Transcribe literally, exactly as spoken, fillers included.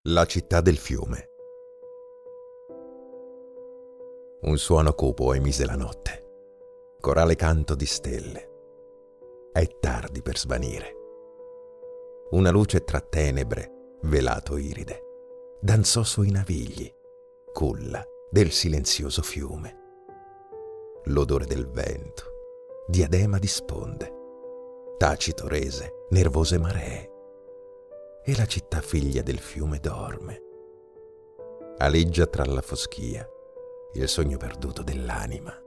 La città del fiume. Un suono cupo emise la notte, corale canto di stelle. È tardi per svanire. Una luce tra tenebre, velato iride, danzò sui navigli, culla del silenzioso fiume. L'odore del vento, diadema di sponde, tacito rese nervose maree. E la città figlia del fiume dorme. Aleggia tra la foschia il sogno perduto dell'anima.